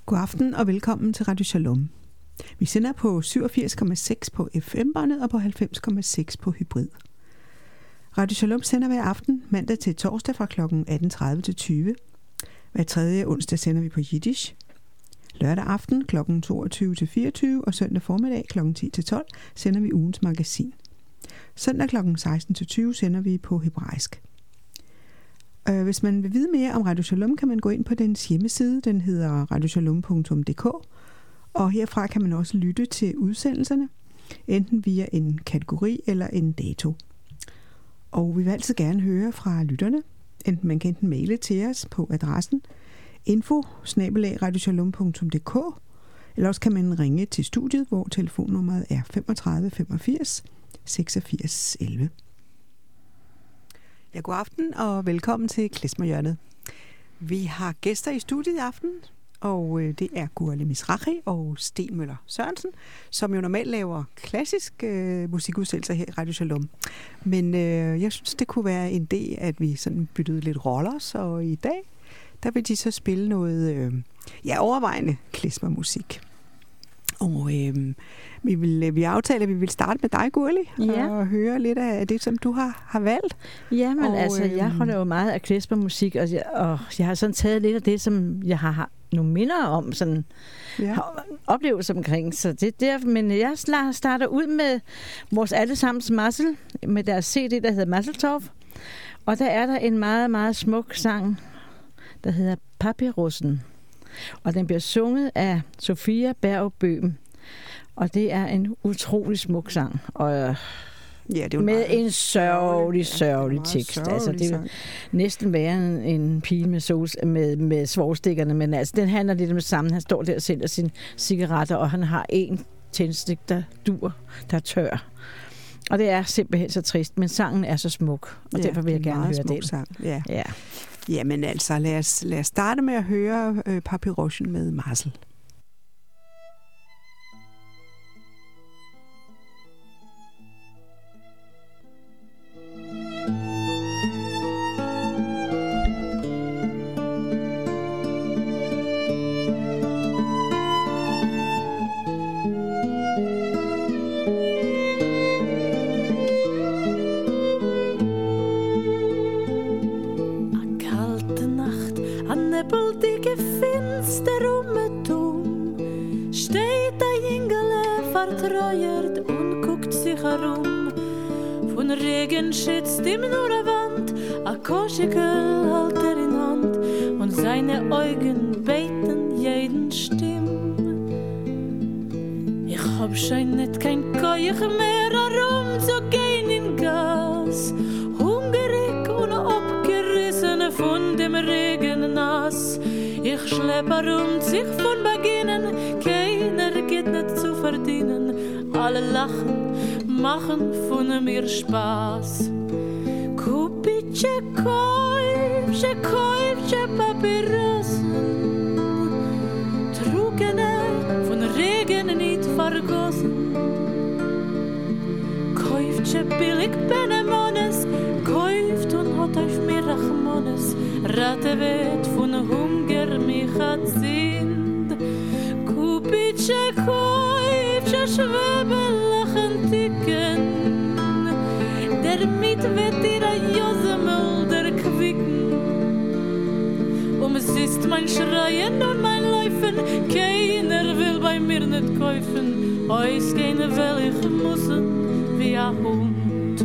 God aften og velkommen til Radio Shalom. Vi sender på 87,6 på FM-båndet og på 90,6 på hybrid. Radio Shalom sender hver aften mandag til torsdag fra kl. 18.30 til 20. Hver tredje onsdag sender vi på Yiddish. Lørdag aften kl. 22 til 24 og søndag formiddag kl. 10 til 12 sender vi ugens magasin. Søndag kl. 16 til 20 sender vi på hebraisk. Hvis man vil vide mere om Radio Shalom, kan man gå ind på dens hjemmeside. Den hedder radioshalom.dk, og herfra kan man også lytte til udsendelserne, enten via en kategori eller en dato. Og vi vil altid gerne høre fra lytterne. Man kan enten maile til os på adressen info@radioshalom.dk, eller også kan man ringe til studiet, hvor telefonnummeret er 35 85 86 11. Ja, god aften og velkommen til Klezmerhjørnet. Vi har gæster i studiet i aften, og det er Gurli Mizrahi og Sten Møller Sørensen, som jo normalt laver klassisk musikudsendelser her i Radio Shalom. Men jeg synes, det kunne være en idé, at vi sådan byttede lidt roller, så i dag, der vil de så spille noget overvejende klezmermusik. Og vi aftaler, at vi vil starte med dig, Gurli, og høre lidt af det, som du har valgt. Ja, men jeg holder jo meget af klezmermusik, og jeg har sådan taget lidt af det, som jeg har nogle minder om, sådan oplevelser omkring. Så det er der, men jeg starter ud med vores allesammens Mazel, med deres CD, der hedder Mazel Tov. Og der er der en meget, meget smuk sang, der hedder Papyrussen. Og den bliver sunget af Sofia Berg Bøhm. Og det er en utrolig smuk sang. Og det er med en sørgelig tekst. Altså, det er næsten værre en pige med svovlstikkerne, men altså, den handler lidt om det samme. Han står der og sælger sine cigaretter, og han har en tændstik, der er tør. Og det er simpelthen så trist, men sangen er så smuk, og derfor vil jeg gerne høre den. Sang. Ja. Jamen altså, lad os starte med at høre Papyrussen med Mazel. Vertreuert und guckt sich herum. Von Regen schützt ihm nur eine Wand, ein Koschikel hält in Hand und seine Augen beten jeden Stimm. Ich hab schon nicht kein Keuch mehr herum zu gehen in Gas, hungrig und abgerissen von dem Regen nass. Ich schlepp herum sich von Beginnen, keiner geht nicht zu verdienen. Alle lachen, machen von mir Spaß. Kupitche, Käufche, Papyrussen, Trugene von Regen nicht vergossen. Käufche billig Benemones, käuft und hat auf mir Rachmones. Ratte wird von Hunger mich hat sind. Kupitche, Schwebe lachen ticken, damit wird dir ein Josemölder quicken. Es ist mein Schreien und mein Läufen, keiner will bei mir nicht kaufen. Ausgehen will ich müssen wie ein Hund.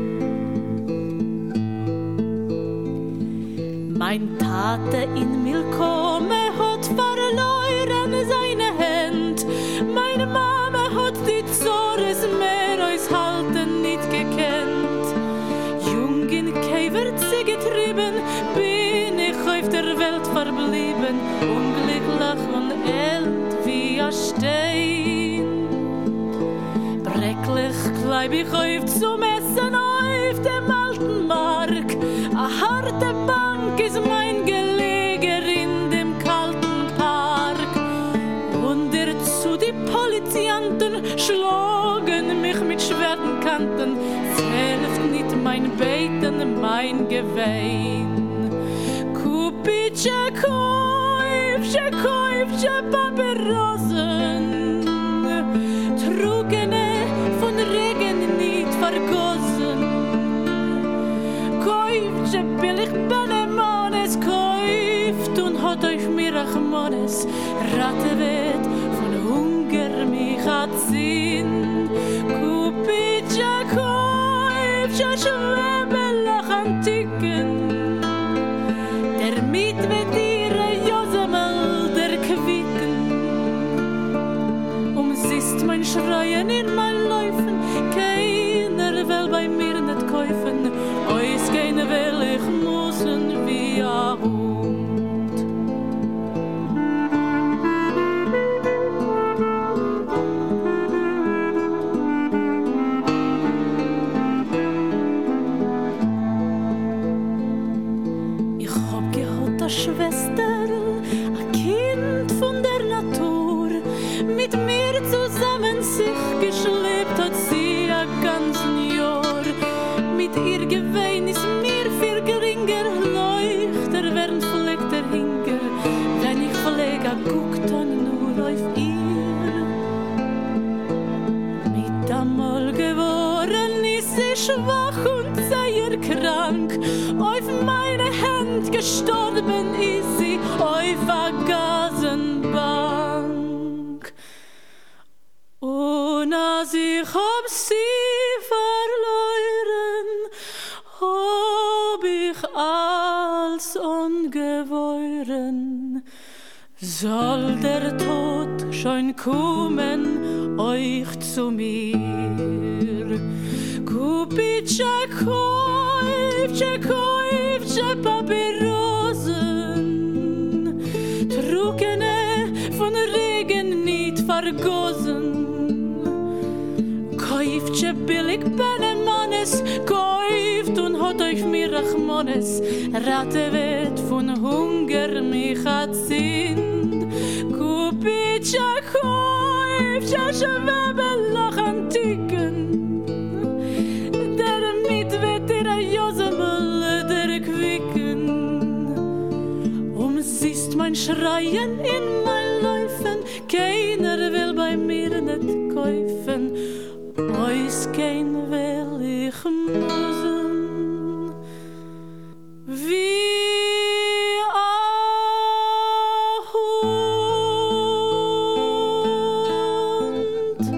Mein Tate in Milkome hat verloren seine Hand. Meine Mama hat die Zores mehr aushalten nicht gekannt. Jung in Käfer sie getrieben, bin ich auf der Welt verblieben. Unglücklich und elend wie ein Stein. Brecklich bleib ich auf zum Essen auf dem alten Mark. A harte Bank ist mein Geleger in dem kalten Park. Und dazu die Polizianten schlagen mich mit schweren Kanten. Es hilft nicht mein Beten, mein Gewein. Kupitsche, Käufche, Käufche Papierosen, Trugene von Regen nicht vergossen. Käufche billig Bananes, kauft und hat euch mir Rachmanes. Ratte wird von Hunger mich hat Sinn. Kupitja Käufche Schwebelach antiken. Der mit ihre Josemel der Quicken. Umsist mein Schreien in mein Läufen. Keiner will bei mir nicht kaufen. Eus gehen will ich müssen wie ein Hund. Ich hab gehört, eine Schwester, ein Kind von der Natur, mit mir zusammen sich geschlebt hat sie ein ganzen Jahr. Mit ihr Gewein ist mir viel geringer, leuchter während pflegt der Hinger. Wenn ich pflege, guckt dann nur auf ihr. Mit einmal geworden ist sie schwach und sehr krank. Auf meine Hand gestorben ist sie auf der Gasenbank. Und als ich hab sie verloren, hab ich als ungewollen. Soll der Tod schon kommen euch zu mir? Kupitja Käufche, Käufche Papierosen, Trugene von Regen nicht vergossen. Käufche billig Bananes, kauft und hat euch mir Rachmanes. Ratte wird von Hunger mich hat Sinn. Kupitja Käufche Schwebelach antiken. Der mit wird ihre Josemel der Quicken. Umsist mein Schreien in mein Läufen. Keiner will bei mir nicht kaufen. Eus kein will ich müssen wie ein Hund.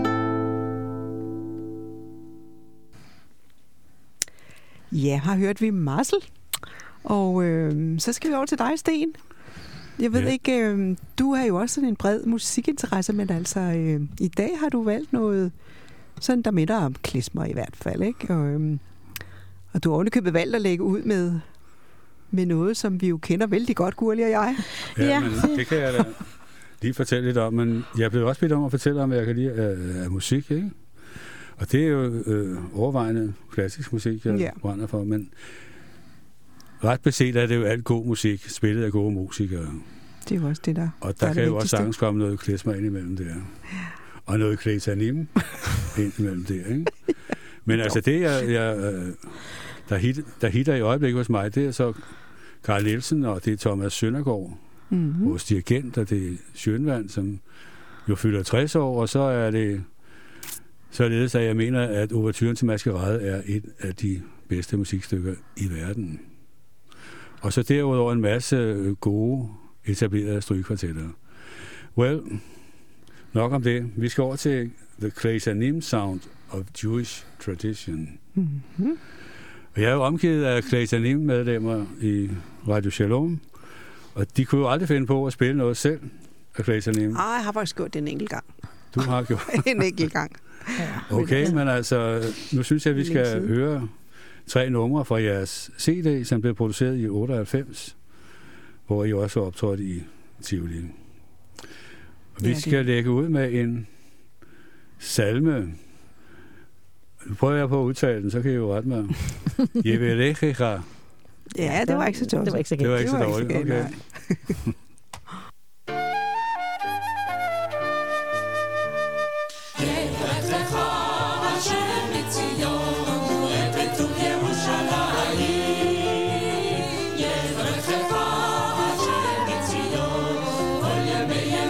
Ja, har hørt vi Marcel. Og så skal vi over til dig, Sten. Jeg ved ikke, du har jo også sådan en bred musikinteresse, men altså i dag har du valgt noget sådan, der minder om klezmer i hvert fald, ikke? Og du har ovenikøbet valgt at lægge ud med noget, som vi jo kender vældig godt, Gurli og jeg. Ja, men det kan jeg da lige fortælle lidt om, men jeg blev også bedt om at fortælle om, hvad jeg kan lide af musik, ikke? Og det er jo overvejende klassisk musik, jeg brænder for, men ret beset er det jo alt god musik, spillet af gode musikere. Det er jo også det, der og der kan jo også sagtens komme noget klezmer ind imellem der. Og noget Klezmer ind imellem der, ikke? Men altså det, der hitter i øjeblikket hos mig, det er så Carl Nielsen, og det er Thomas Søndergaard, vores dirigent, og det er Schønwandt, som jo fylder 60 år, og så er det således, at jeg mener, at Ouverturen til Maskerade er et af de bedste musikstykker i verden. Og så derudover en masse gode, etablerede strygekvartetter. Well, nok om det. Vi skal over til The Klezmer Sound of Jewish Tradition. Mm-hmm. Og jeg er jo omgivet af Klezmer-medlemmer i Radio Shalom, og de kunne jo aldrig finde på at spille noget selv af Klezmer. Jeg har faktisk gjort det en enkelt gang. Du har gjort en enkelt gang. Okay, men altså, nu synes jeg, at vi skal høre 3 numre fra jeres CD, som blev produceret i 98, hvor I også var optrådt i Tivoli. Vi skal lægge ud med en salme. Nu prøver jeg på at udtale den, så kan I jo rette mig. Jevelechecha. Ja, det var ikke så dårligt. Det var ikke så dårligt. Okay. Yeah.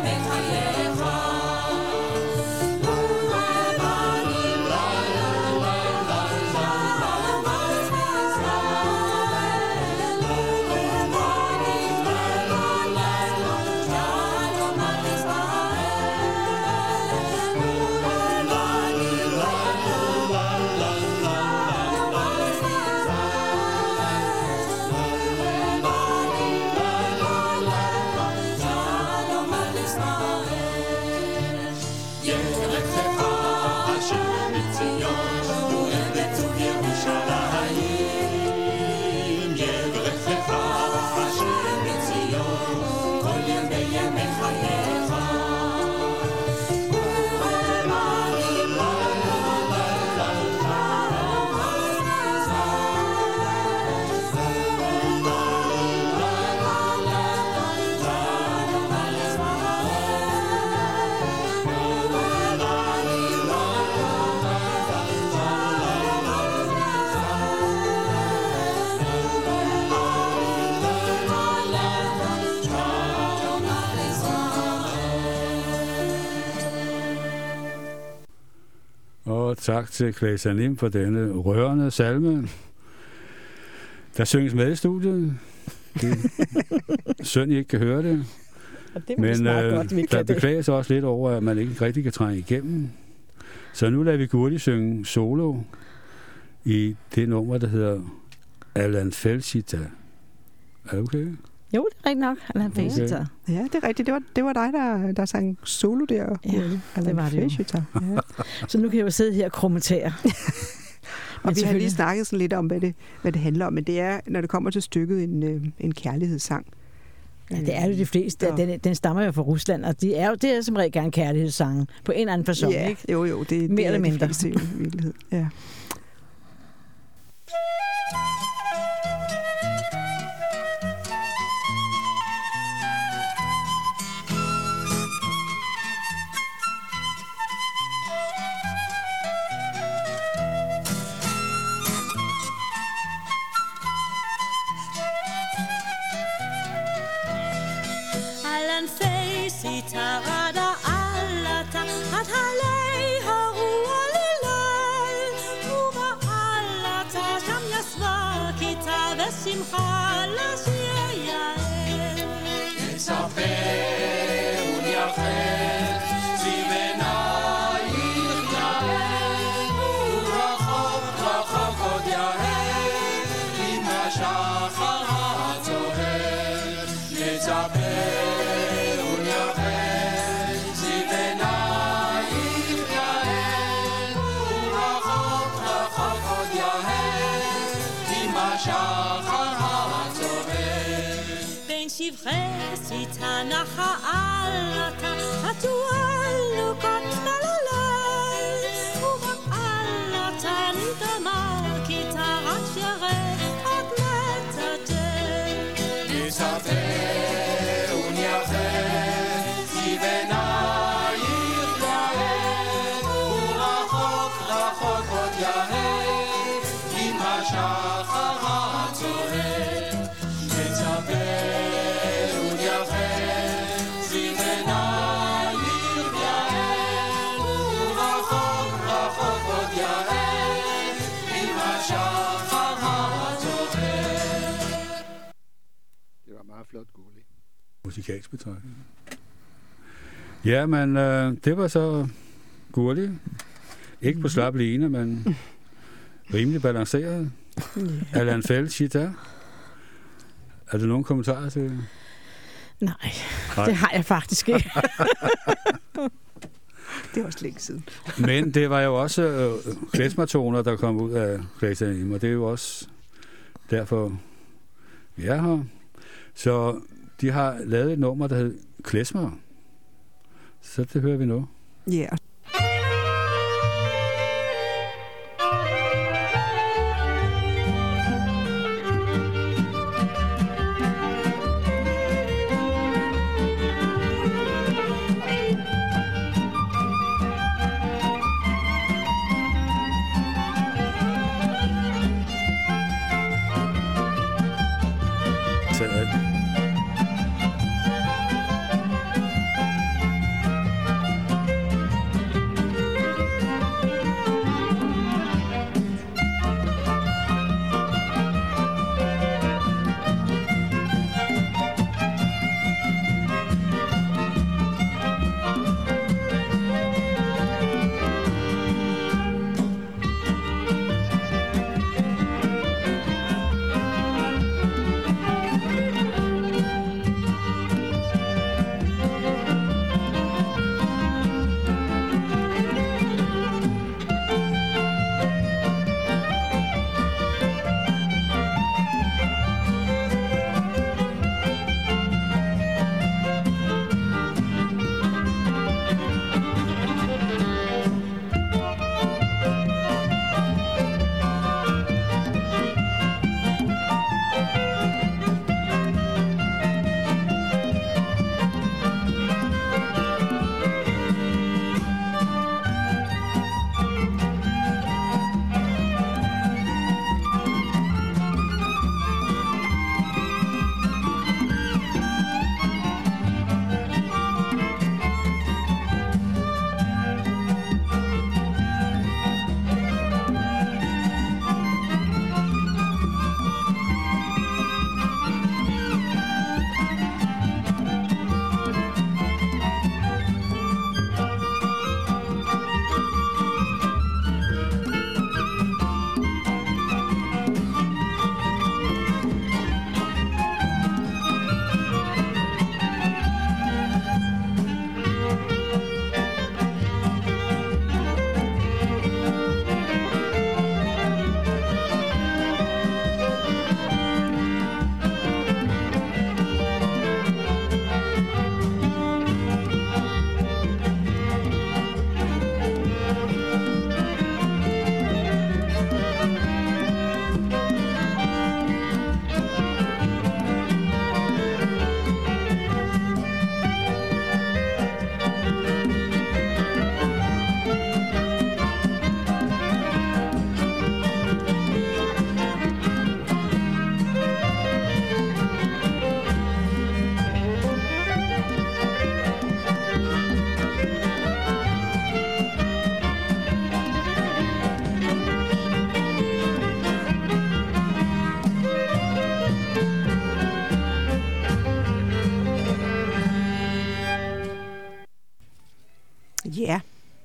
tak til Claes Lim for denne rørende salme. Der synges med i studiet. Synd, I ikke kan høre det. Men der beklages også lidt over, at man ikke rigtig kan trænge igennem. Så nu lader vi Gurli synge solo i det nummer, der hedder Allan Felsita. Er det okay? Jo, det er rigtigt nok. Allan Felsita. Okay. Ja, det er rigtigt. Det var dig, der sang solo der. Ja, det var det jo. Ja. Så nu kan jeg jo sidde her og krummentere. Og vi har lige snakket sådan lidt om, hvad det handler om, men det er, når det kommer til stykket, en kærlighedssang. Ja, det er jo de fleste. Den stammer jo fra Rusland, og det er som regel gerne kærlighedssange på en eller anden person, ja, ikke? Jo, det mere eller mindre. De fleste i virkelighed. Ja. Musikalsk betragtning. Ja, men det var så Gurli. Ikke på slap line, men rimelig balanceret. Allan Felsita. Er der nogen kommentarer til det? Nej, det har jeg faktisk ikke. Det er også længe siden. Men det var jo også klezmertoner, der kom ud af Claes Lim, og det er jo også derfor, vi er her. Så de har lavet et nummer, der hedder Klezmer. Så det hører vi nu. Ja. Yeah.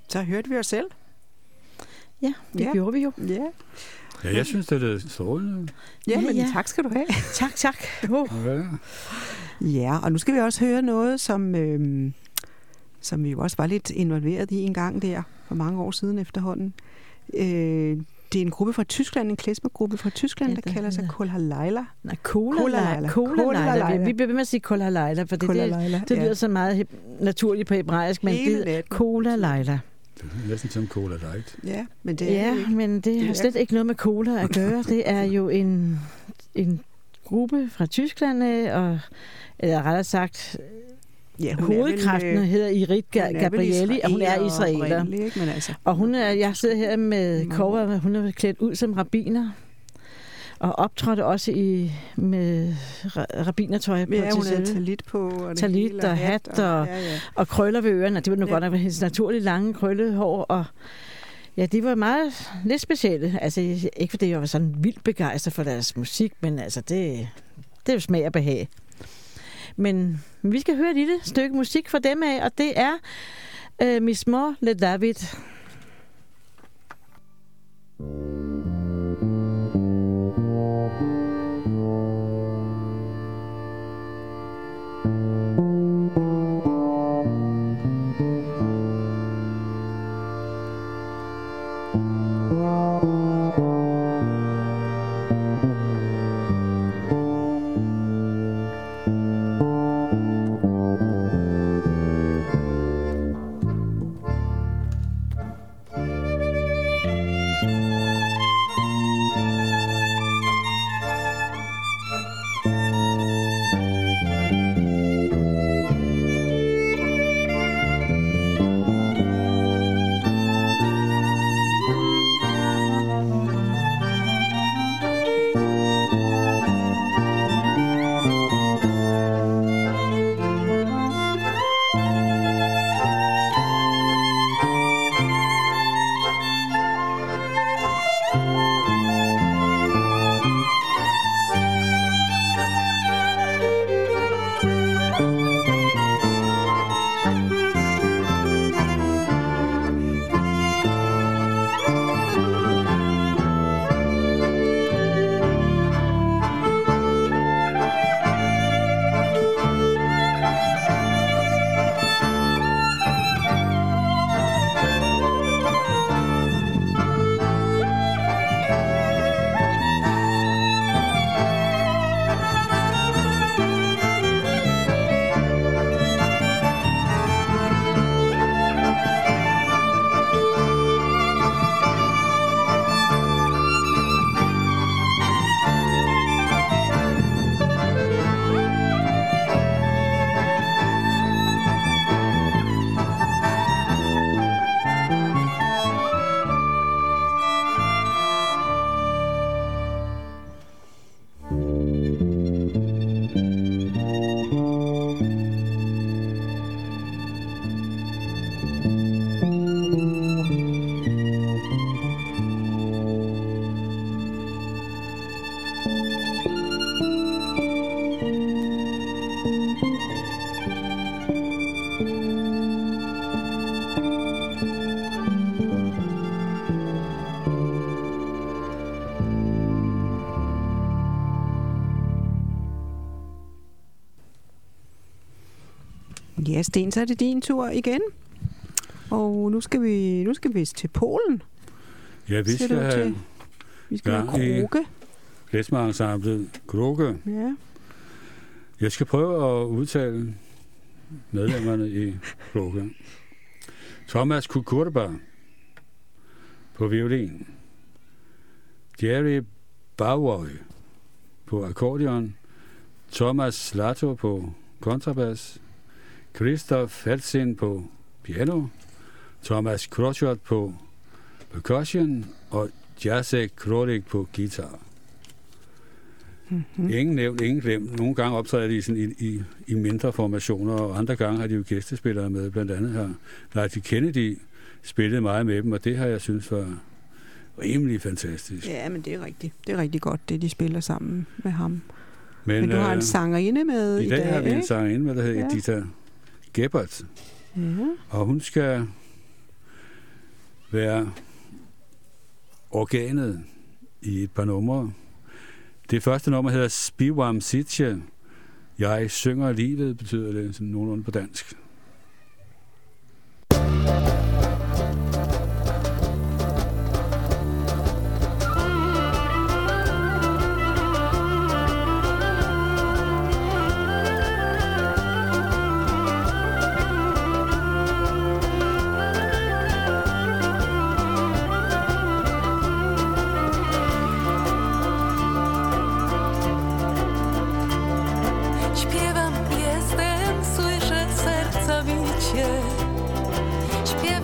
Så hørte vi os selv. Ja, det gjorde vi jo. Ja. Ja, jeg synes, det er strålende. Ja, men tak skal du have. Tak. Ja, og nu skal vi også høre noget, som vi jo også var lidt involveret i en gang der, for mange år siden efterhånden. Det er en gruppe fra Tyskland, en klezmergruppe fra Tyskland, der kalder sig Kol Halila. Nej, Kola. Vi bliver ved med at sige Kol Halila, for det lyder så meget naturligt på hebraisk, men det er Kol Halila. Det er næsten som Cola Light. Ja, men det er men det har slet ikke noget med cola at gøre. Det er jo en gruppe fra Tyskland, eller rettere sagt, hovedkræften hedder Irit Gabrieli, og hun er israeler. Og jeg sidder her med cover, hun er klædt ud som rabbiner, og optrådte også med rabbinertøj på. Ja, hun havde talit på. Og talit og hat og krøller ved ørerne. Det var nu godt nok hendes naturligt lange krøllede hår. Og ja, de var meget lidt specielle. Altså, ikke fordi jeg var sådan vildt begejstret for deres musik, men altså, det er jo smag og behag. Men vi skal høre et lille stykke musik fra dem af, og det er Mismor le David. Ja, Sten, så er det din tur igen. Og nu skal vi til Polen. Ja, vi skal have Krukke. Klezmer-ensemblet Krukke. Ja. Jeg skal prøve at udtale medlemmerne i Krukke. Thomas Kukurba på violin. Jerry Bauer på akkordeon. Thomas Slato på kontrabas. Christoph Felsin på piano. Thomas Krochot på percussion. Og Jacek Krolik på guitar. Mm-hmm. Ingen nævnt, ingen glemt. Nogle gange optræder de sådan i mindre formationer, og andre gange har de jo gæstespillere med. Blandt andet her Lars Kennedy spillede meget med dem, og det har jeg synes var rimelig fantastisk. Ja, men det er rigtigt. Det er rigtig godt, det de spiller sammen med ham. Men du har en sangerinde med i dag, har vi en sangerinde med, der hedder Edita Gebhardt. Ja. Og hun skal være organet i et par numre. Det første nummer hedder Spivam Sitje. Jeg synger livet, betyder det sådan nogenlunde på dansk. Śpiewam, jestem, słyszę serca bicie. Śpiewam.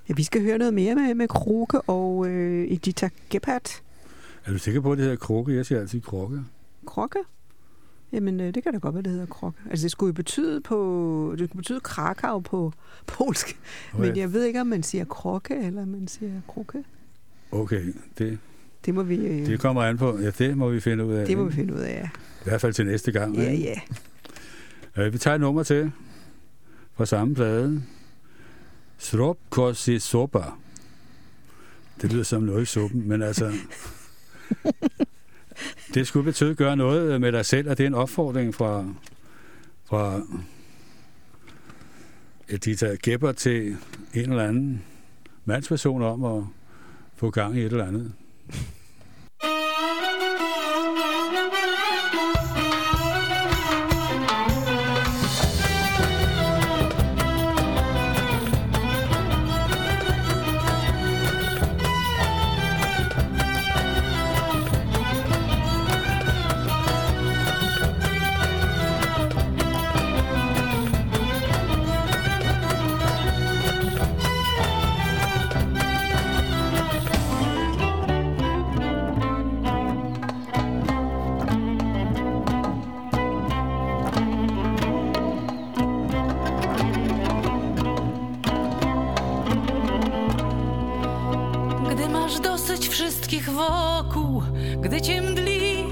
Ja, vi skal høre noget mere med Kroke og Editha Gebhardt. Er du sikker på, at det hedder Kroke? Jeg siger altid Krokke. Krokke? Jamen, det kan da godt være, det hedder Krokke. Altså, det skulle jo betyde Krakau på polsk. Okay. Men jeg ved ikke, om man siger Krokke, eller man siger Kroke. Okay, det må vi... det kommer an på. Ja, det må vi finde ud af. Det må vi finde ud af, ja. I hvert fald til næste gang. Ja, ja. Vi tager et nummer til fra samme plade. Srop kosi sopa. Det lyder som noget i suppen, men altså... det skulle betyde gøre noget med dig selv, og det er en opfordring fra Editha Gebhardt til en eller anden mandsperson om at få gang i et eller andet. Wokół, gdy cię mdli,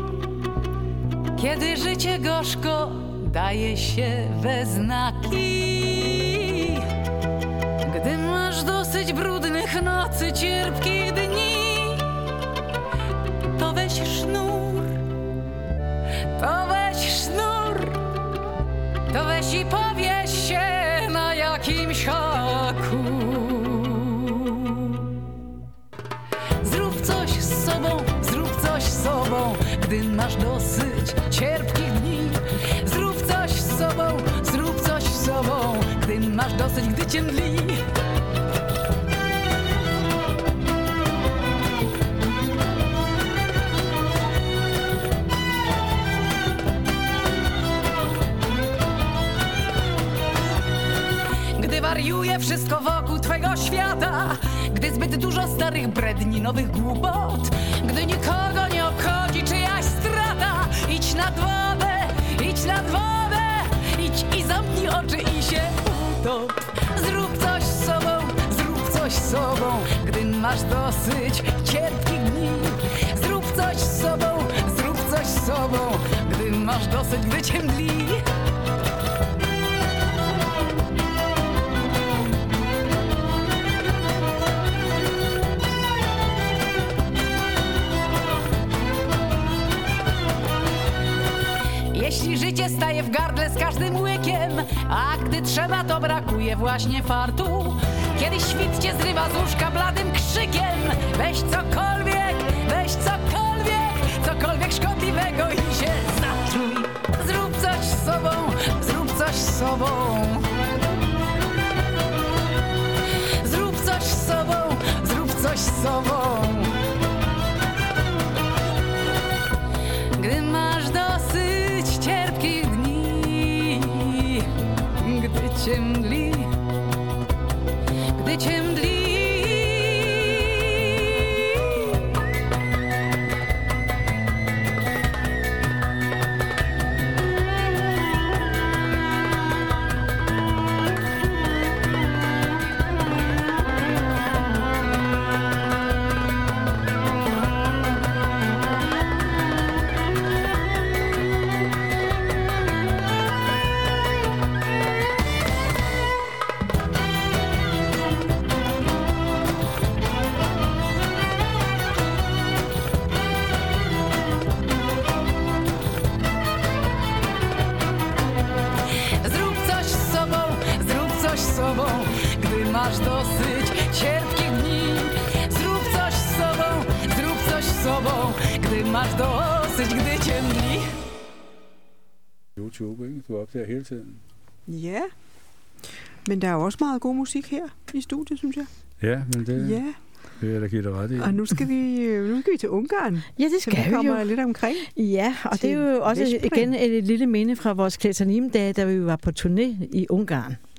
kiedy życie gorzko daje się we znaki, gdy masz dosyć brudnych nocy, cierpkich dni, to weź sznur, to weź i powieś się na jakimś haku. Gdy masz dosyć cierpkich dni, zrób coś z sobą, gdy masz dosyć, gdy cię mdli. Gdy wariuje wszystko wokół twego świata, gdy zbyt dużo starych bredni, nowych głupot, gdy nikogo nie obchodzi czyjaś strata, idź nad wodę, idź i zamknij oczy i się utop. Zrób coś z sobą, gdy masz dosyć cierpkich dni. Zrób coś z sobą, gdy masz dosyć, gdy cię mdli. Jeśli życie staje w gardle z każdym łykiem, a gdy trzeba, to brakuje właśnie fartu. Kiedy świt cię zrywa z łóżka bladym krzykiem, weź cokolwiek szkodliwego i się zatruj. Zrób coś z sobą, zrób coś z sobą. Zrób coś z sobą, zrób coś z sobą. Gdy masz dosyć cierpkich dni, gdy cię mdli, gdy cię mdli. Gdy masz dosyć cierpkich dni, zrób coś z sobą, gdy masz dosyć, gdy cię mdli. YouTube, ikke? Du opdager hele tiden. Ja, men der er jo også meget god musik her i studiet, synes jeg. Ja, men det... Ja. Det er da give dig ret i. Og nu skal vi til Ungarn. Ja, det skal vi jo. kommer lidt omkring. Ja, og det er jo også igen et lille minde fra vores Kletanim-dage, da vi var på turné i Ungarn.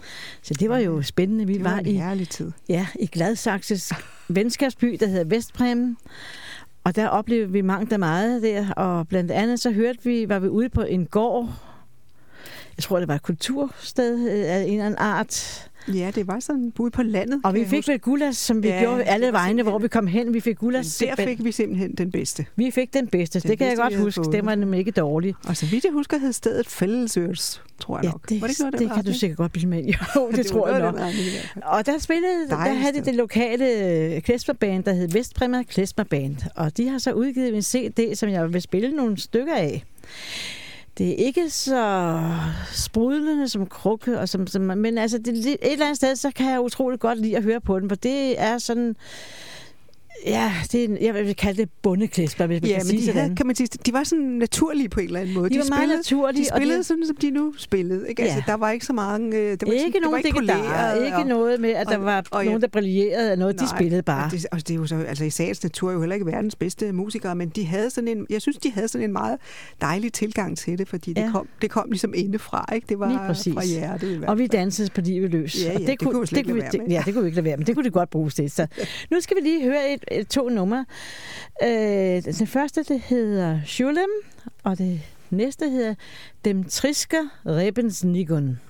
Så det var jo spændende. Vi var en herlig tid. I Gladsaxes venskabsby, der hedder Vestpræmen. Og der oplevede vi mangt og meget der. Og blandt andet så var vi ude på en gård. Jeg tror, det var et kultursted af en eller anden art. Ja, det var sådan ude på landet. Og vi fik vel gulas, som vi gjorde alle vegne, hvor vi kom hen. Vi fik gulas. Der fik vi simpelthen den bedste. Vi fik den bedste. Det kan jeg godt huske. Det var nemlig ikke dårligt. Og så vidt jeg husker, hed stedet Fællesørs, tror jeg nok. Det kan du sikkert godt blive med. Jo, det tror jeg nok. Og der havde de det lokale klezmerband, der hed Vestpræmen Klezmerband. Og de har så udgivet en CD, som jeg vil spille nogle stykker af. Det er ikke så sprudlende som Krukke, men altså et eller andet sted, så kan jeg utroligt godt lide at høre på den, for det er sådan... Ja, jeg vil kalde det bondeklesper, hvis man kan sige sådan. Kan man sige, de var sådan naturlige på en eller anden måde. De var meget naturlige. De spillede sådan, som de nu spillede. Ikke? Ja. Altså, der var ikke så mange... Det var ikke nogen poleret. Ikke noget med, at der var nogen, der brillerede af noget. Nej, de spillede bare. Og det er jo så, altså i sagens natur jo heller ikke verdens bedste musikere, men de havde sådan en... Jeg synes, de havde sådan en meget dejlig tilgang til det, fordi det kom ligesom indefra. Ikke? Det var fra hjertet. Og vi dansede på livet løs. Ja, det kunne vi slet ikke lade være med. Ja, det kunne vi ikke lade være med. Det kunne det godt bruges til. Så nu skal vi lige høre to numre. Den første, det hedder Schulem, og det næste hedder Dem Trisker Rebensnigon.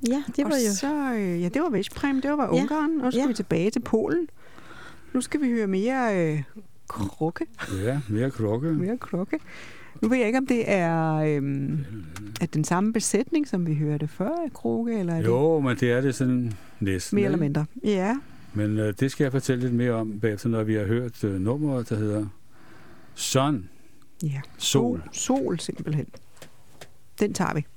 Ja, det var og jo... så, det var Veszprém, det var Ungarn, og så skal vi tilbage til Polen. Nu skal vi høre mere krukke. Ja, mere krukke. Mere krukke. Nu ved jeg ikke, om det er den samme besætning, som vi hørte før af krukke, eller er jo, men det er det sådan næsten. Mere eller mindre, ja. Men det skal jeg fortælle lidt mere om bagefter, når vi har hørt nummeret, der hedder Sun. Ja, Sol. Sol simpelthen. Den tager vi.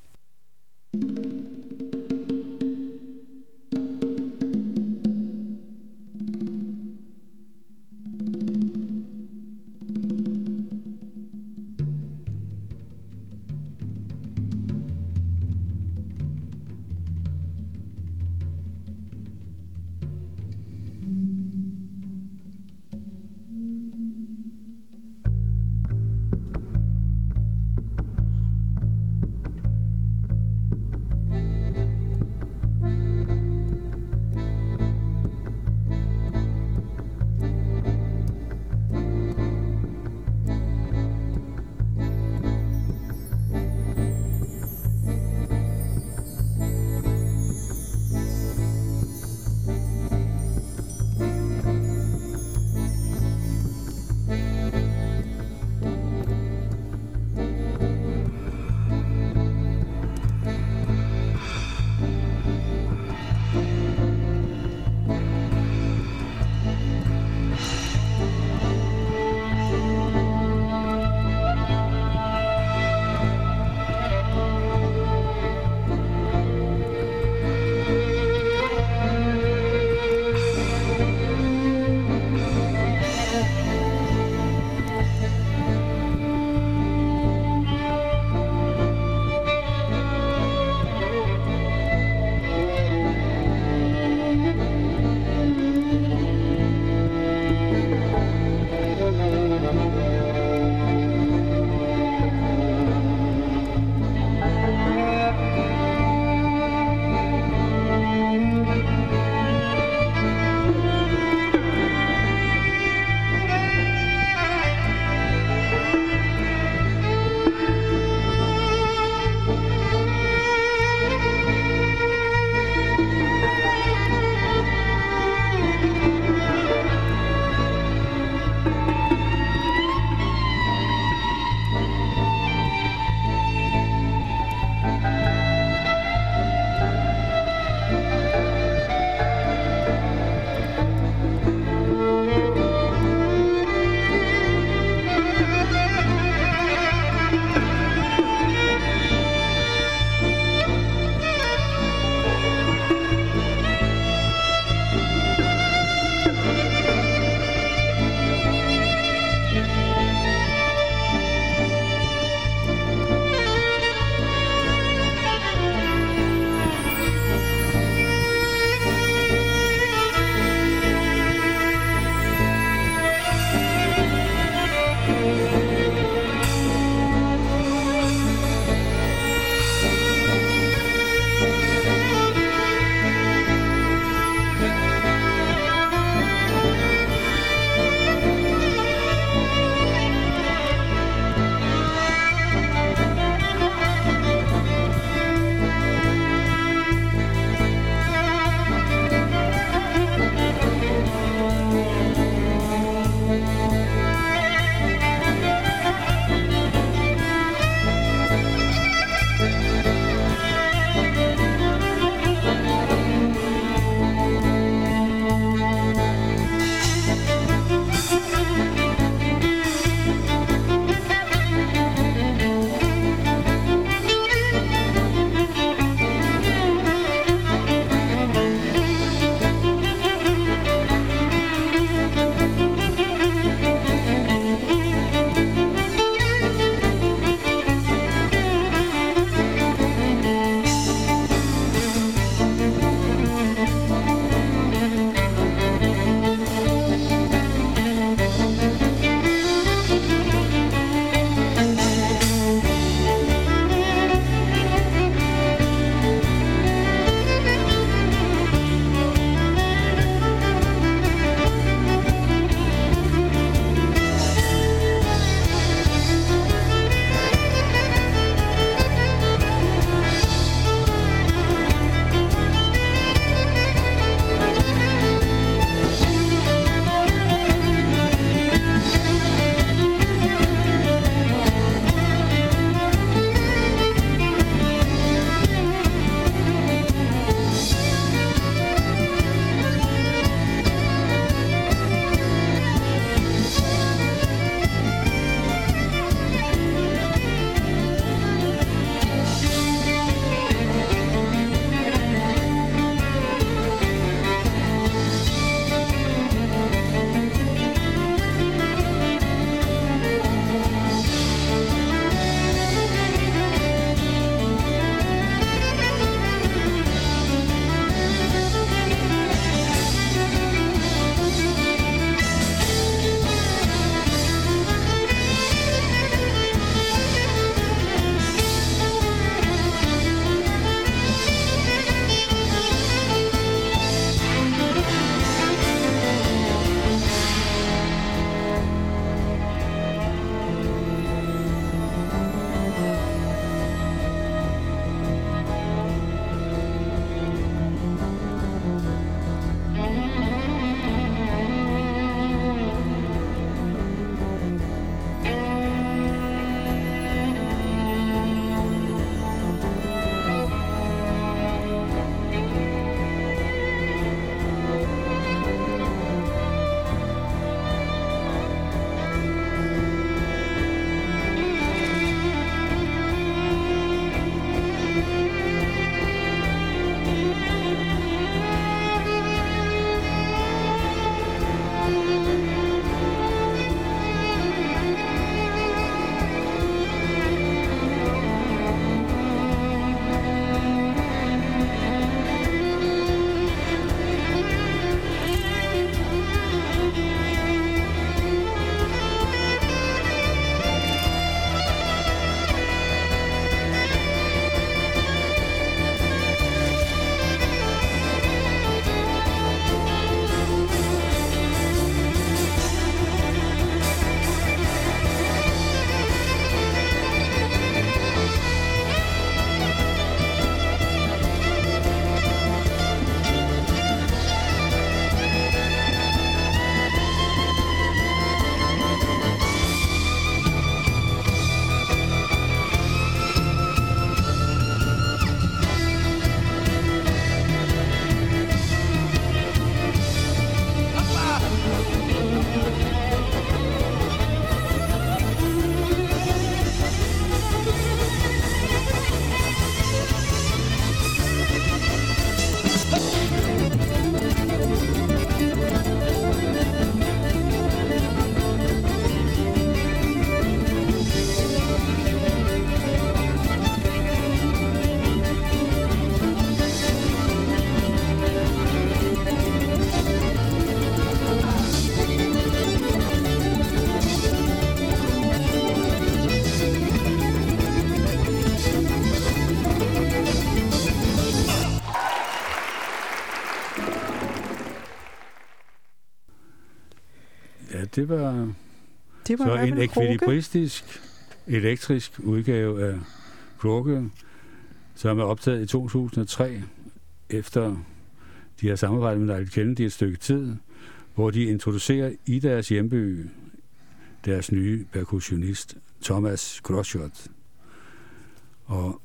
det var Det var så en ekvilibristisk, elektrisk udgave af Krukke, som er optaget i 2003, efter de har samarbejdet med Nigel Kennedy et stykke tid, hvor de introducerer i deres hjemby deres nye percussionist, Thomas Groschot. Og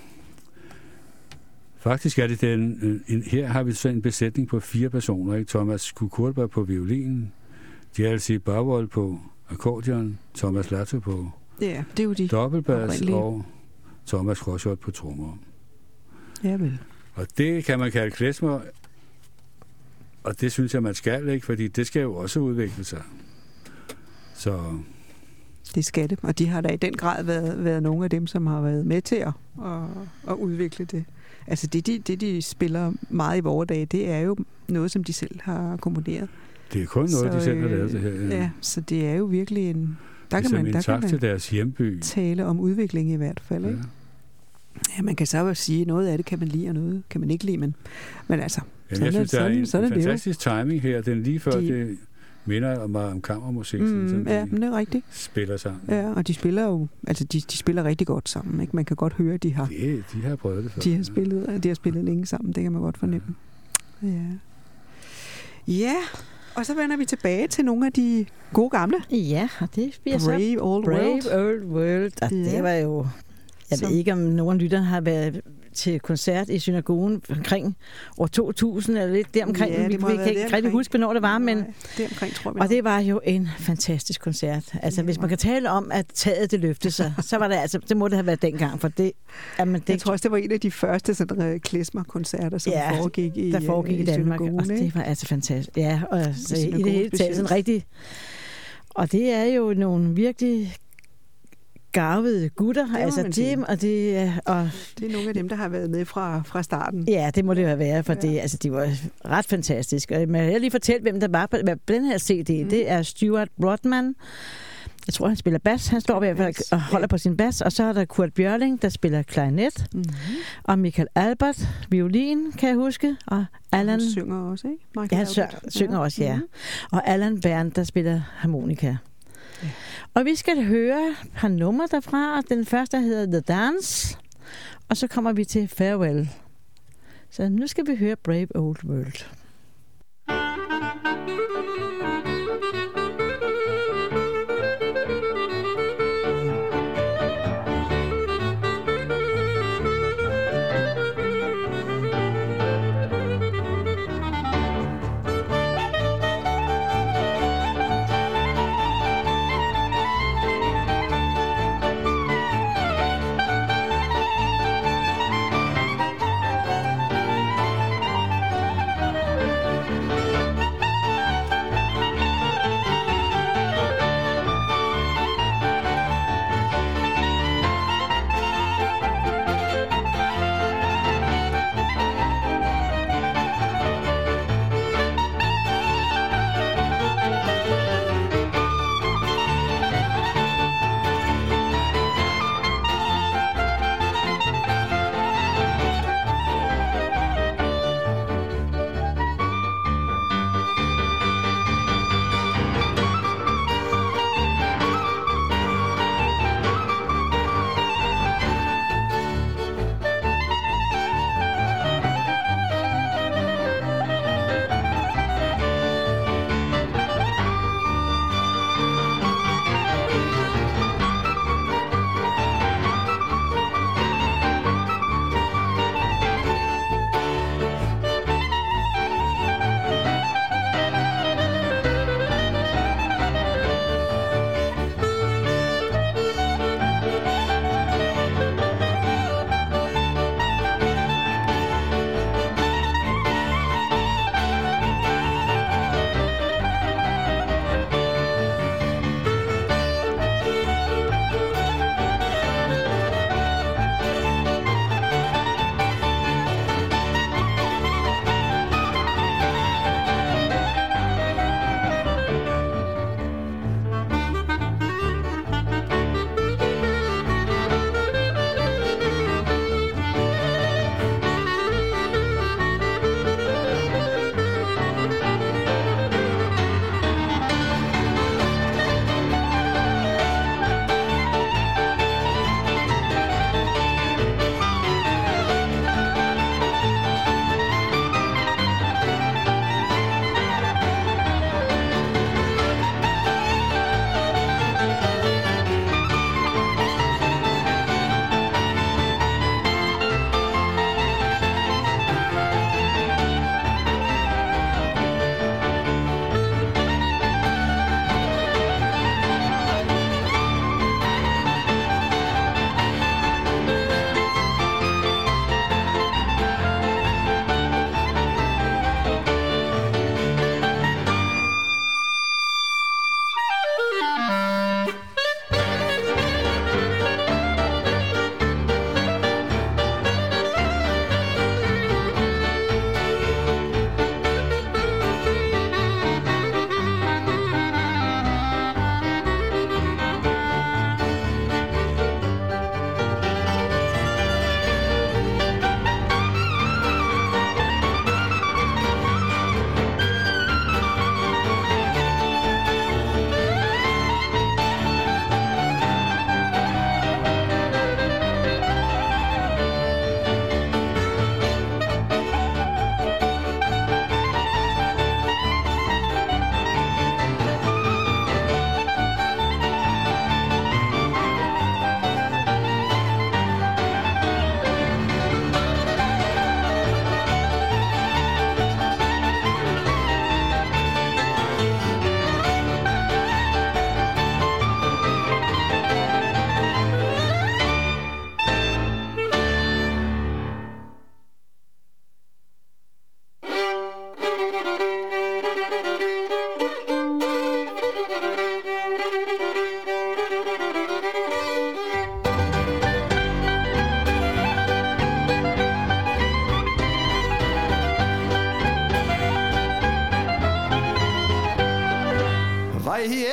faktisk er det her har vi så en besætning på 4 personer, ikke? Thomas Kukurba på violin, Jerzy Barvold på akkordeon, Thomas Latto på det er jo de dobbeltbass og Thomas Groschot på trommer. Ja, vel. Og det kan man kalde klezmer, og det synes jeg, man skal, ikke? Fordi det skal jo også udvikle sig. Så det skal det, og de har da i den grad været nogle af dem, som har været med til at udvikle det. Altså det, de spiller meget i vore dage, det er jo noget, som de selv har komponeret. Det er kun noget, de selv har lavet det her. Ja, så det er jo virkelig en... Der kan man til deres hjemby. Tale om udvikling i hvert fald, ikke? Ja, man kan så jo sige, at noget af det kan man lide, og noget kan man ikke lide, men altså... Jeg synes, der er en fantastisk timing her. Den lige før, det minder mig om kammermusik, som ja, det er rigtigt. Spiller sammen. Ja, og de spiller jo... Altså, de spiller rigtig godt sammen, ikke? Man kan godt høre, at de har... De har prøvet det før. De har spillet længe sammen, det kan man godt fornemme. Ja, og så vender vi tilbage til nogle af de gode gamle. Ja, og det bliver Brave Old World. Og det var jo... Jeg ved ikke, om nogen lytter har været til koncert i synagogen omkring år 2000 eller lidt deromkring. Ja, vi kan ikke rigtig huske, hvornår det var, men deromkring, tror vi. Og det var jo en fantastisk koncert. Altså, hvis man kan tale om, at taget det løftede sig, så var det altså, det må det have været dengang, for det... Jamen, jeg tror også, det var en af de første sådan klezmer-koncerter, som foregik i Danmark, og det var altså fantastisk. Ja, og altså, i det hele taget sådan rigtig... Og det er jo nogle virkelig garvede gutter, altså dem, og det er nogle af dem, der har været med fra starten. Ja, det må det jo være, for det, altså, de var ret fantastiske. Og jeg lige fortælle, hvem der var på den her CD. Det er Stuart Broadman. Jeg tror, han spiller bas. Han står ved og holder på sin bas. Og så er der Kurt Bjørling, der spiller klarinet. Og Michael Albert, violin, kan jeg huske. Og Allan... Han synger også, ikke? Michael han synger også, ja. Og Allan Bernd, der spiller harmonika. Ja. Og vi skal høre et par numre derfra, og den første hedder The Dance, og så kommer vi til Farewell. Så nu skal vi høre Brave Old World.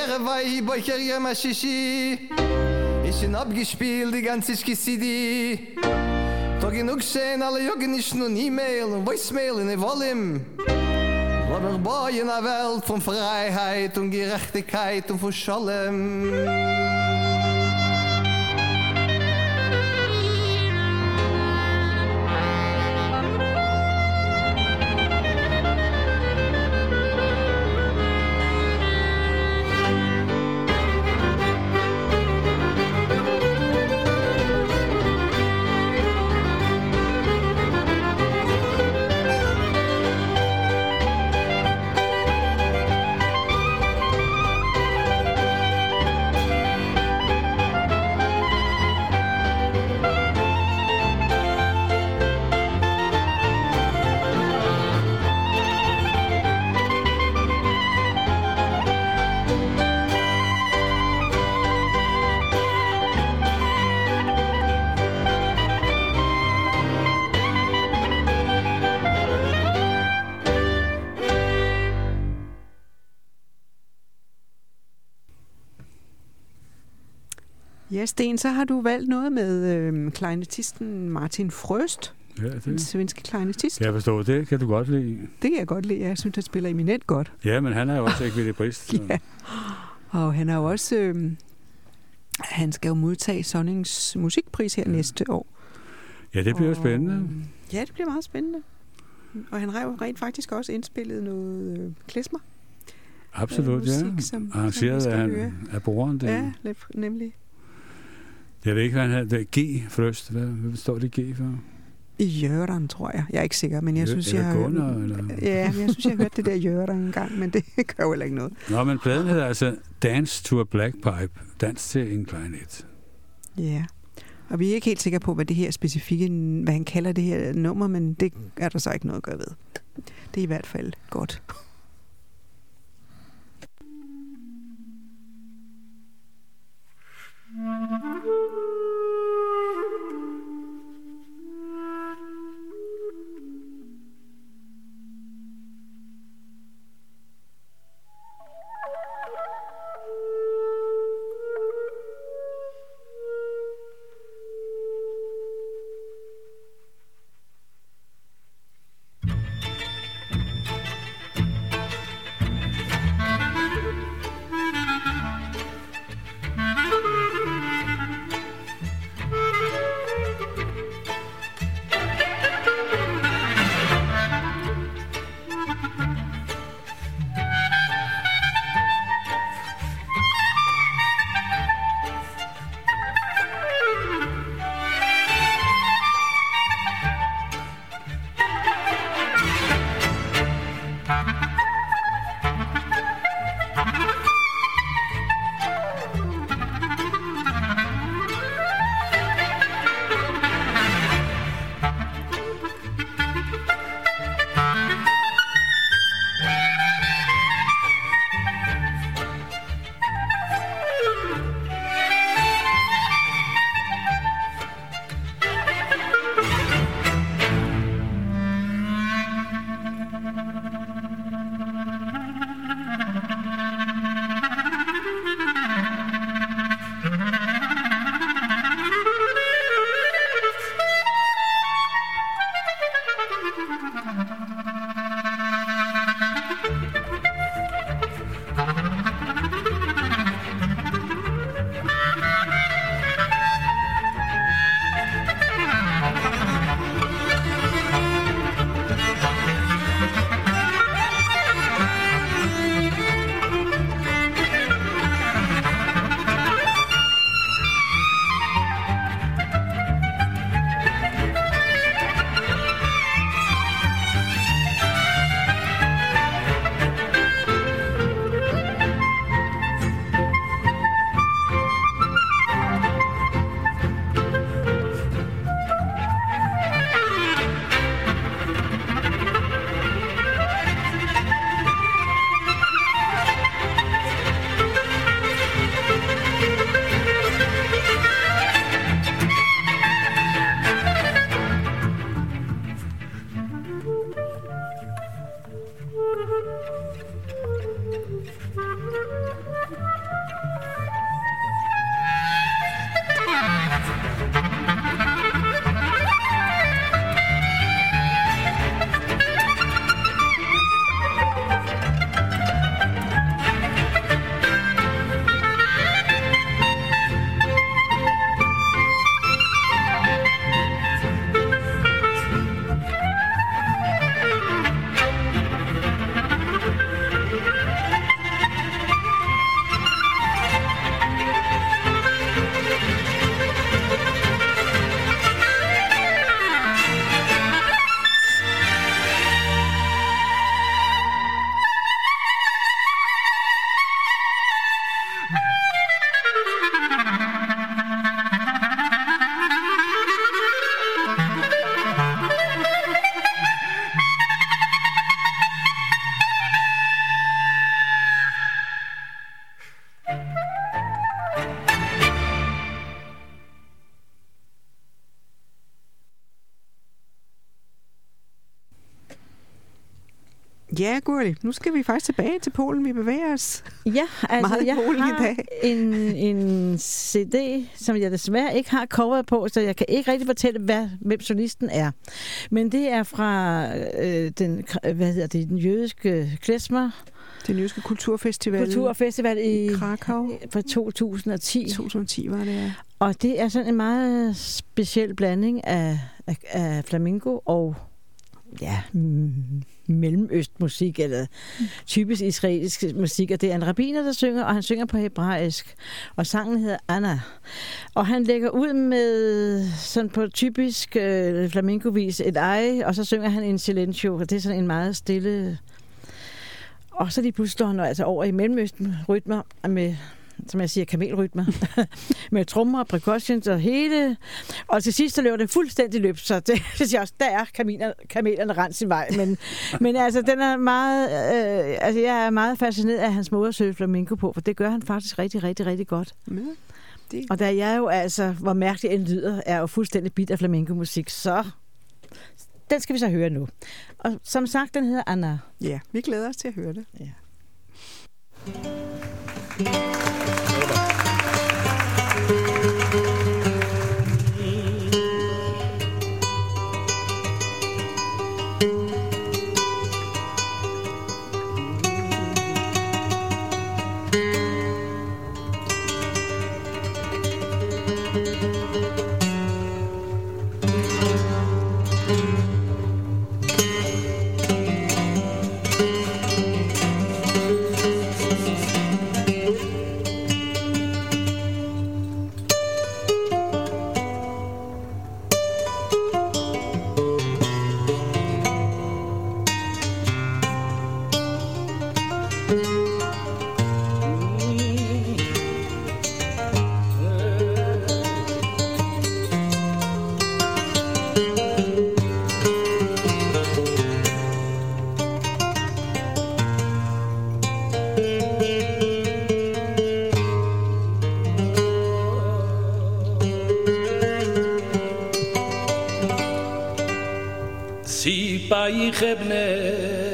ihre Weiber, ihre Maschichi. Ich bin abgespielt, die ganze Schissidi. Doch genug sehen alle Jungen nicht nur E-Mail und Voicemail in der Volume. Aber bei in einer Welt von Freiheit und Gerechtigkeit und von Scholem. Ja, Sten, så har du valgt noget med klarinettisten Martin Fröst. Ja, det. Den svenske klarinettist. Jeg forstår, det kan du godt lide. Det kan jeg godt lide. Jeg synes, han spiller eminent godt. Ja, men han er jo også ekvilibrist. Ja, og han er jo også... han skal jo modtage Sonnings musikpris her næste år. Ja, det bliver spændende. Ja, det bliver meget spændende. Og han har jo rent faktisk også indspillet noget klezmer. Absolut, musik, ja. Arrangeret af brugeren. Ja, nemlig. Jeg ved ikke, hvad han har. Det er G først. Hvad står det G for? Jørgen, tror jeg. Jeg er ikke sikker, men jeg synes, jeg har hørt... Ja, men jeg synes, jeg har hørt det der Jørgen engang, men det gør jo heller ikke noget. Nå, men pladen hedder altså Dance to a Black Pipe. Dans til en klarinet. Ja, og vi er ikke helt sikre på, hvad det her specifikke, hvad han kalder det her nummer, men det er der så ikke noget at gøre ved. Det er i hvert fald godt. Ja, Gurli, nu skal vi faktisk tilbage til Polen. Vi bevæger os ja, altså, meget i Polen i dag. En CD, som jeg desværre ikke har coveret på, så jeg kan ikke rigtig fortælle, hvem solisten er. Men det er fra den jødiske klezmer. Den jødiske kulturfestival i Krakow fra 2010. 2010 var det, ja. Og det er sådan en meget speciel blanding af flamenco og mellemøstmusik, eller typisk israelsk musik, og det er en rabbiner, der synger, og han synger på hebraisk, og sangen hedder Anna. Og han lægger ud med sådan på typisk flamenco-vis et ej, og så synger han en silencio, og det er sådan en meget stille. Og så lige pludselig står han altså over i mellemøsten-rytmer med, som jeg siger, kamelrytmer, med trommer og percussions og hele. Og til sidst så løber det fuldstændig løb, så det synes jeg også, der er kamelerne rendt sin vej. Men altså, den er meget, jeg er meget fascineret af hans måde at søge flamenco på, for det gør han faktisk rigtig, rigtig, rigtig godt. Ja, og da jeg jo altså, hvor mærkeligt end lyder, er jo fuldstændig bit af flamenco-musik, så den skal vi så høre nu. Og som sagt, den hedder Anna. Ja, vi glæder os til at høre det. Ja. חבנה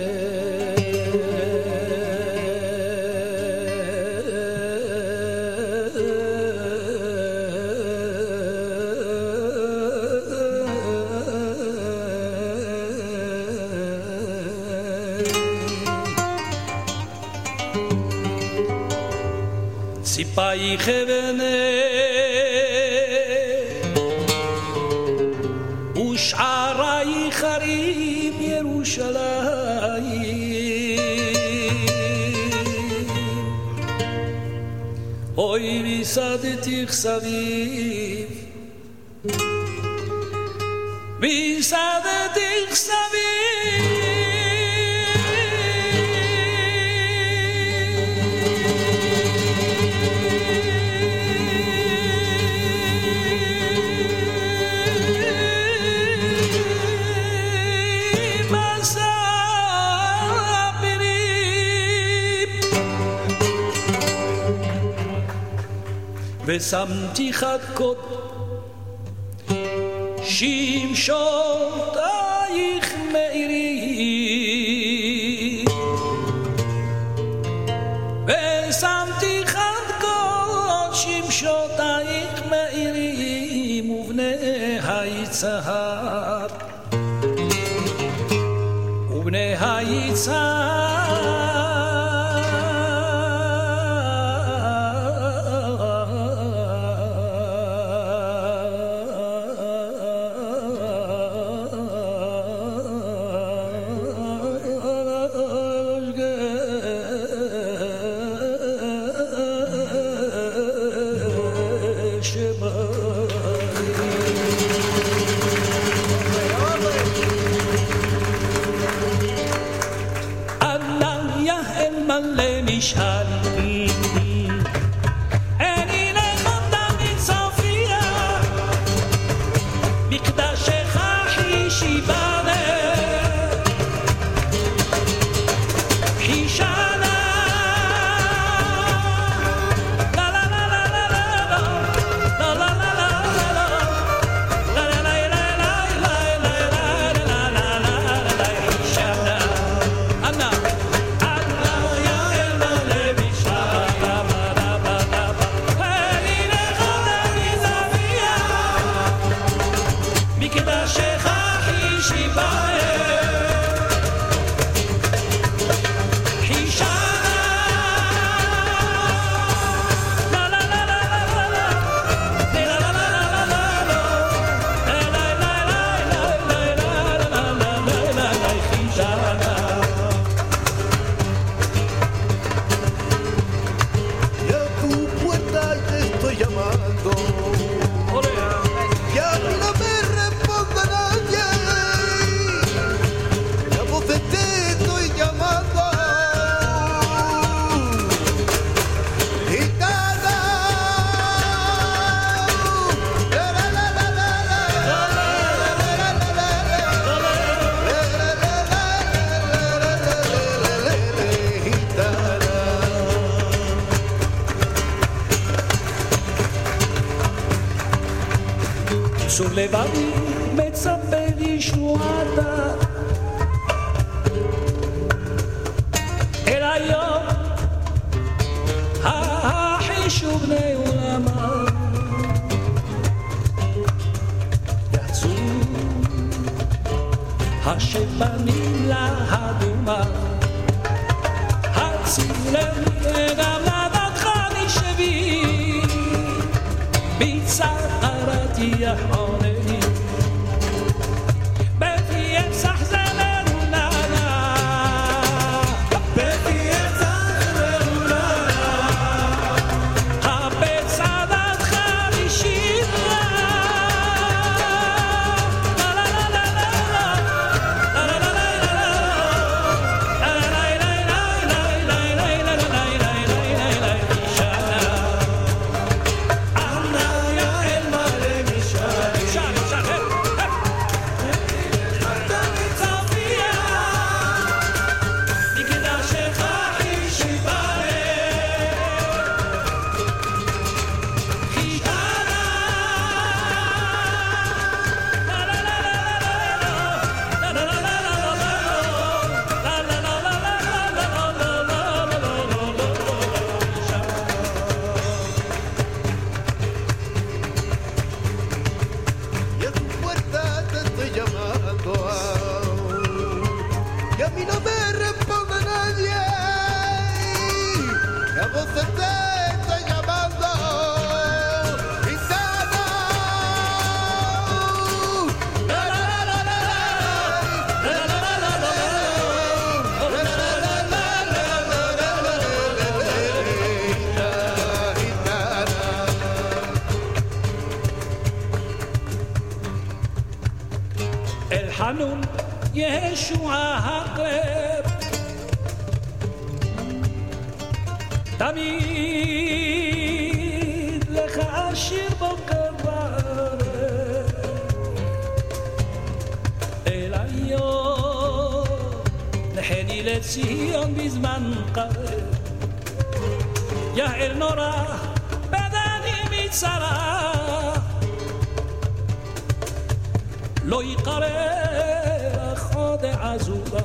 סיפאי חבנה ושערי חריב ירושלים אוי ויסדתיך סביב ויסדתיך סביב ושמתי חכות שמשותייך מאירי ושמתי חכות שמשותייך מאירי ובני היצהר ובני היצהר לבבי מצפה לישועתה אל היום החישוב בני עולמה יצאו השפנים לאדומה הצילם גם לבדך נשבי בצערתי יחונני בפי אפסח זמרו ננה בפי אפסח זמרו ננה הבצעדתך נשיבה לה לה לה לה לה לה לה חנון ישועה הקרב תמיד לך אשיר בוקר וערב אל היום לחני לציון בזמן קרב יאיר נורא בדני מצרה לא יקרב חודה עזובה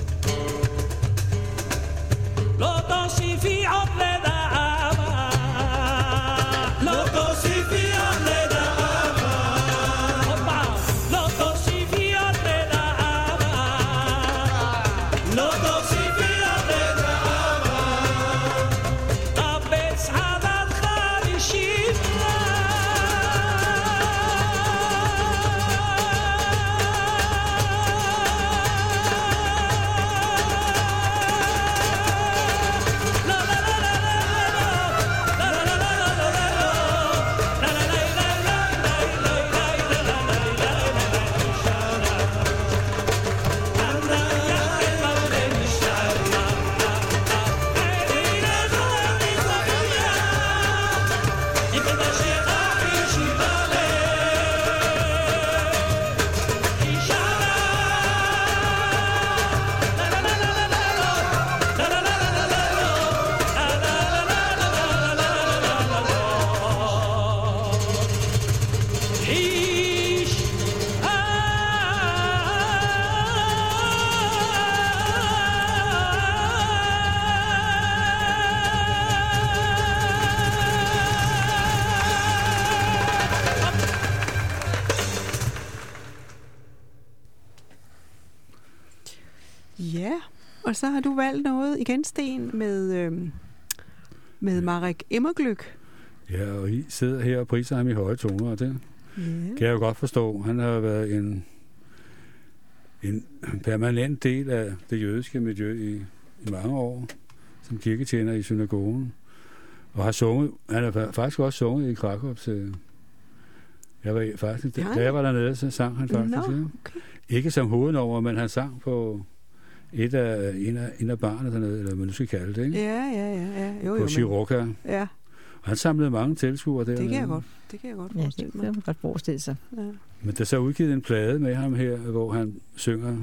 לא תוסיפי עוד לדאבה לא תוסיפי עוד לדאבה לא תוסיפי עוד לדאבה לא תוסיפי עוד לדאבה הבץ עדתך נשיבה Og så har du valgt noget igen, Sten, med Marek Immerglück. Ja, og I sidder her og priser ham i høje toner, og det kan jeg jo godt forstå. Han har været en permanent del af det jødiske miljø i mange år, som kirketjener i synagogen. Og har sunget, han har faktisk også sunget i Krakow. Da jeg var dernede, så sang han faktisk. Okay. Ikke som hovednummer, men han sang på en af barne dernede, eller man nu skal kalde det, ikke? Ja. Jo, på Shiroka. Ja. Og han samlede mange tilskuere dernede. Det kan jeg godt forestille mig. Ja, det kan godt forestille sig. Ja. Men der er så udgivet en plade med ham her, hvor han synger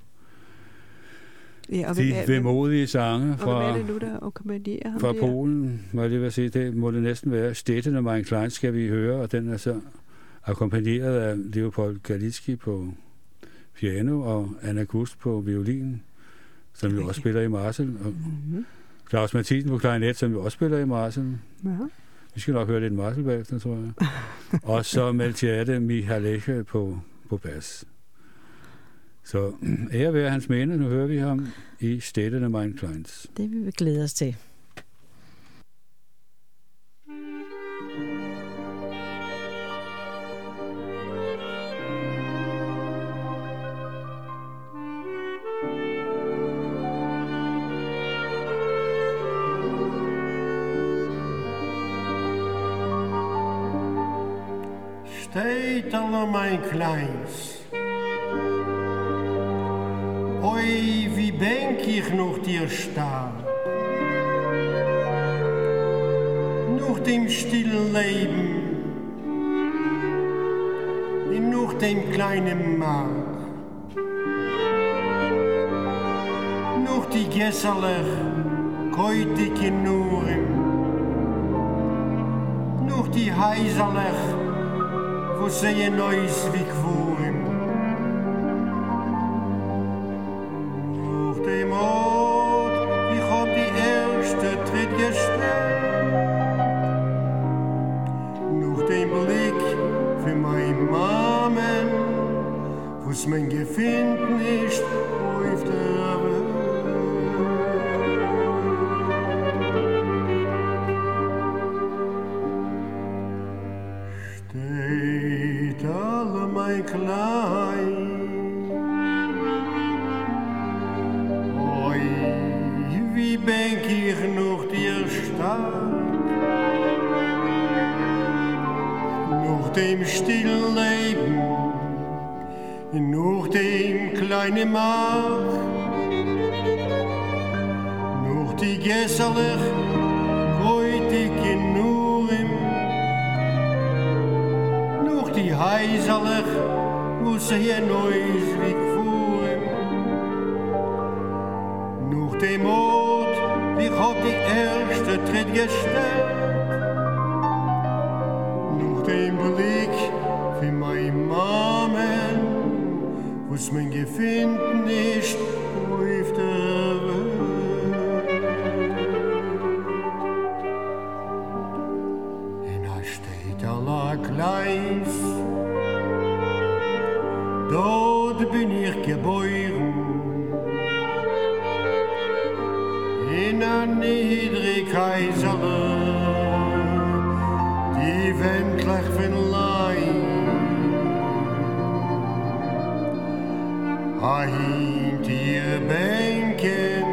de vemodige sange fra, og hvad er det nu, der akkompagnerer ham fra der? Polen, må jeg lige vil sige. Det må det næsten være. Stetten og Mein Klein skal vi høre, og den er så akkompagneret af Leopold Galitski på piano og Anna Gust på violin, som jo også spiller i Marcel, og Claus Mathisen på klarinet, som jo også spiller i Marcel. Ja. Vi skal nok høre lidt Marcel bagefter, tror jeg. Og så Melchiade Mihaleche på bas. Så ære være hans minde, nu hører vi ham i Städterne Mein Kleins. Det vil vi glæde os til. Städterne Mein Kleins. Oi, wie denk ich noch dir stark? Noch dem stillen Leben, in noch dem kleinen Markt, noch die Gesseler, keutige Nuren, noch die Heiserler, wo sie neus wie gewohren. Noch dem Ort, ich hab die erste Tritt gestellt. Noch dem Blick für mein Mamen, wo's mein Gefind nicht auf der Welt. Mein Klein, oi, wie denk ich noch dir stark, noch dem stillen Leben, noch dem kleinen Markt, noch die Gesseler, heutige Nuren, die Heiserler, wo sie hier neus wie gefuhren. Noch dem Ort, ich hab die erste Tritt gestellt. Noch dem Blick für mein Mamen, wo's mein Gefind nicht auf der Welt. Und da steht aller Kleins, dort bin ich geboren, in einer Niedrigkaiserle, die wendlich von Lein. Ahint ihr Bänken,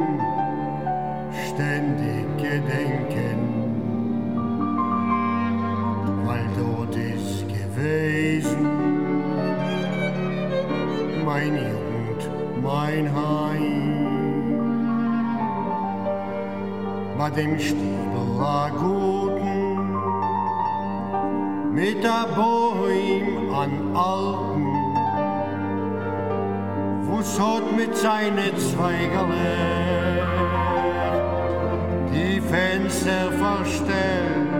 ständig gedenken, weil dort ist gewesen mein Jugend, mein Heim. Bei dem Stiebel lag Guten, mit der Bäum an Alpen, wo's hat mit seinen Zweigerle die Fenster verstellt.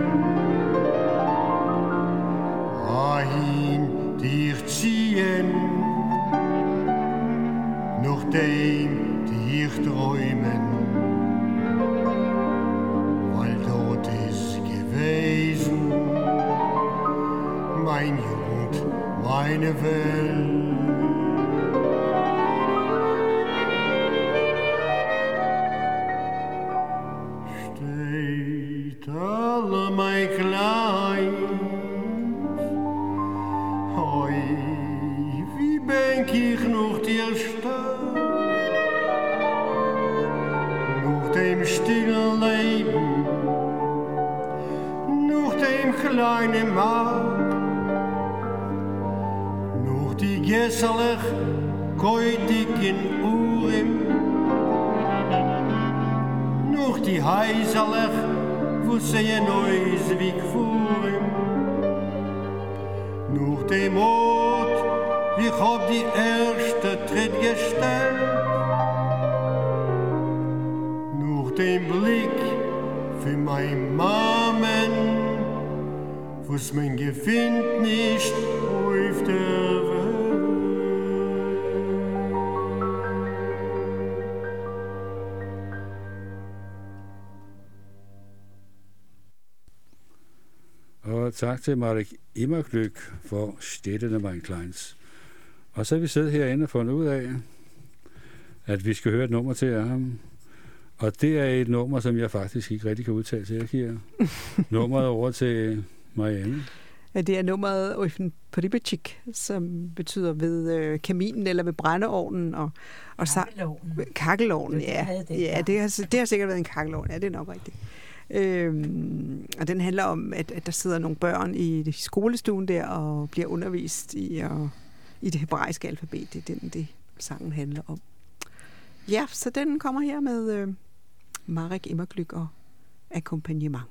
Dahin dich ziehen, noch dem, die ich träumen, weil dort ist gewesen mein Jugend, meine Welt. Steht alle mein Klein, hoi, wie denk ich noch dir stark, noch dem stillen Leben, noch dem kleinen Markt, noch die Gesseler, keutigen Uhren, noch die Heiserler, wo sie neus wie gefuhren, noch dem Ort, ich hab die erste Tritt gestellt, noch dem Blick für mein Mamen, was man gefindt nicht auf der Welt. Og tak til Marek Immerglück for Städtene mein Kleins. Og så er vi siddet herinde og fundet ud af, at vi skal høre et nummer til af ham. Og det er et nummer, som jeg faktisk ikke rigtig kan udtale, så jeg giver nummeret over til Marianne. Ja, det er nummeret Eufen Pribicik, som betyder ved kaminen eller ved brændeovnen. Og kakkelovnen, ja. Det har sikkert været en kakkelovn, ja, det er nok rigtigt. Og den handler om, at der sidder nogle børn i skolestuen der og bliver undervist i det hebraiske alfabet. Det er det sangen handler om. Ja, så den kommer her med Marek Immerglück og akkompagnement.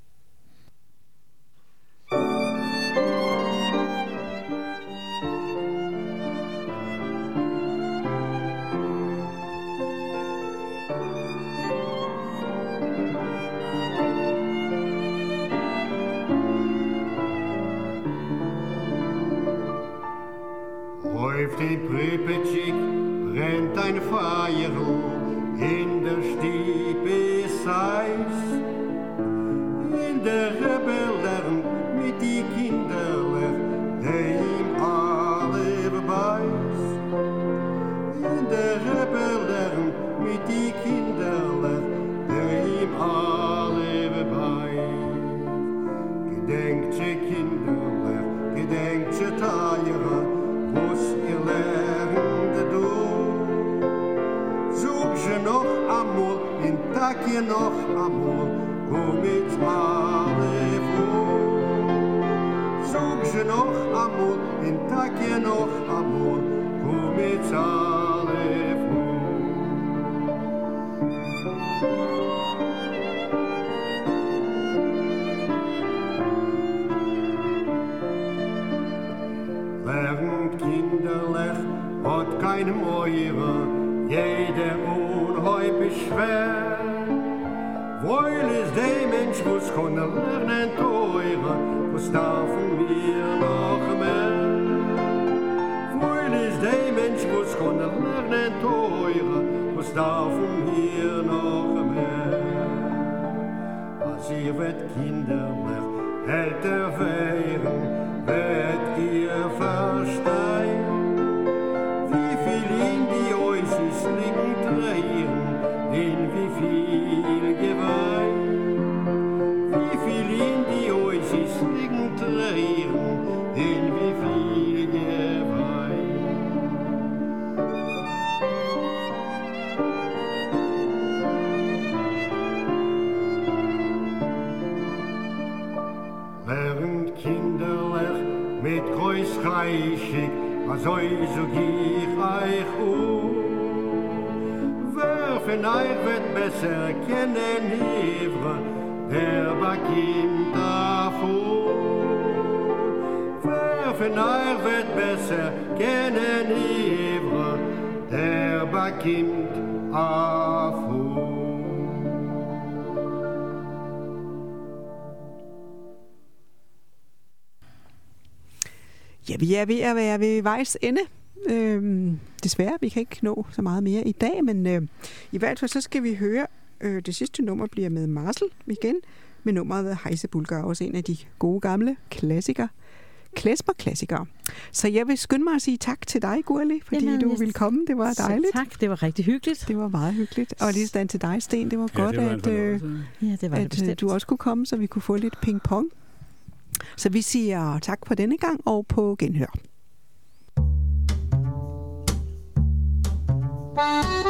Auf den Pripyatschik brennt ein Feuer in der Stiebe Seis. In der Rebellen mit die Kinderler, der ihm alle beiß. In der Rebellen mit die Kinderler, der ihm alle beiß. Gedenkt sie Kinderler, gedenkt sie Teierer, was ihr lernt du. Zoek je nog amol, in takje nog amol, kom iets alle voor. Zoek je nog amol, in takje nog amol, kom iets alle voor. Lernt kinderlich, hat keine Meure, jeder unheub ist schwer. Weil es der Mensch muss können lernen teure, was dürfen wir noch mehr? Weil es der Mensch muss können lernen teure, was dürfen wir noch mehr? Als ihr wird kinderlich älter werden, wird ihr verstehen, wie viel in die Oasis liegen drehen, in wie viel Geweih. Wie viel in die Oasis liegen drehen, in wie viel Geweih. Lernt kinderlich mit Kreuzreichig, was euch so gier euch wer von euch wird besser kennen Hevre, der bekommt davor. Wer von euch wird besser kennen Hevre, der bekommt davor. Ja, vi er ved at være ved vejs ende. Desværre, vi kan ikke nå så meget mere i dag, men i hvert fald så skal vi høre, det sidste nummer bliver med Marcel igen, med nummeret Heise Bulgar, også en af de gode gamle klassikere. Klesmer-klassikere. Så jeg vil skynde mig at sige tak til dig, Gurli, fordi du ville komme. Det var dejligt. Tak, det var rigtig hyggeligt. Det var meget hyggeligt. Og lige sådan til dig, Sten. Det var godt, at du også kunne komme, så vi kunne få lidt ping-pong. Så vi siger tak for denne gang, og på genhør.